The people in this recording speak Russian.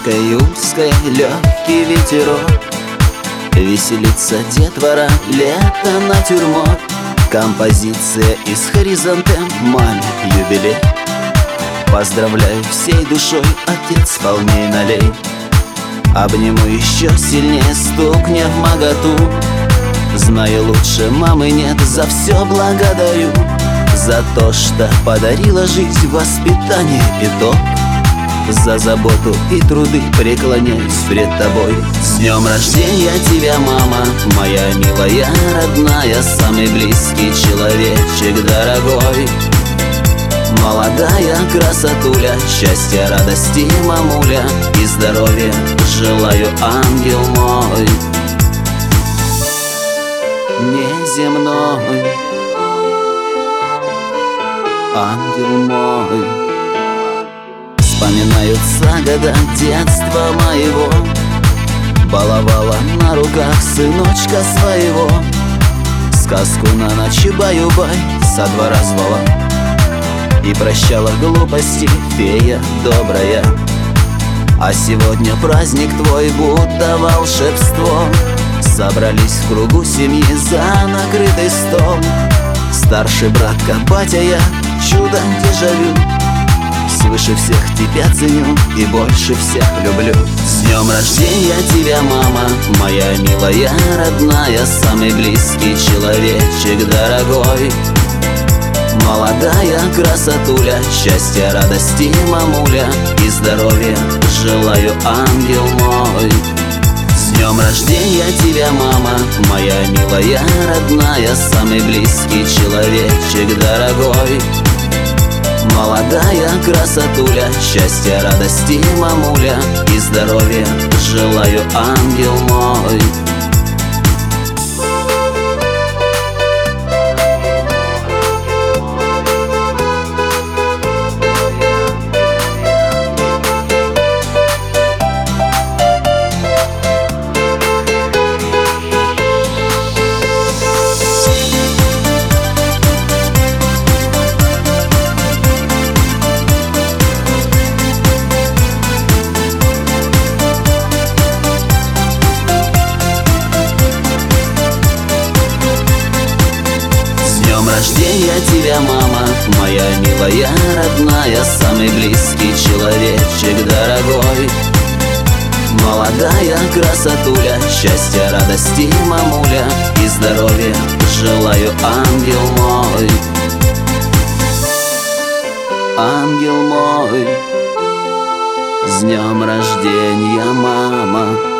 улочкой узкой легкий ветерок. Веселится детвора, лето натюрморт. Композиция из хоризонтем, маме юбилей. Поздравляю всей душой, отец, полней налей. Обниму еще сильнее, стукня в моготу. Знаю, лучше мамы нет, за все благодарю. За то, что подарила жизнь, воспитание и итог. За заботу и труды преклоняюсь пред тобой. С днем рождения тебя, мама, моя милая, родная, самый близкий человечек дорогой. Молодая красотуля, счастья, радости, мамуля, и здоровья желаю, ангел мой неземной, ангел мой. Вспоминаются года детства моего. Баловала на руках сыночка своего. Сказку на ночь баю-бай со двора звала. И прощала глупости фея добрая. А сегодня праздник твой, будто волшебство. Собрались в кругу семьи за накрытый стол. Старший братка, батя я, чудо дежавю. Свыше всех тебя ценю и больше всех люблю. С днем рождения тебя, мама, моя милая, родная, самый близкий человечек дорогой. Молодая красотуля, счастья, радости, мамуля, и здоровья желаю, ангел мой. С днем рождения тебя, мама, моя милая, родная, самый близкий человечек дорогой. Молодая красотуля, счастья, радости, мамуля, и здоровья желаю, ангел мой. Рождения тебя, мама, моя милая, родная, самый близкий человечек дорогой. Молодая красотуля, счастья, радости, мамуля, и здоровья желаю, ангел мой. Ангел мой, с днем рождения, мама.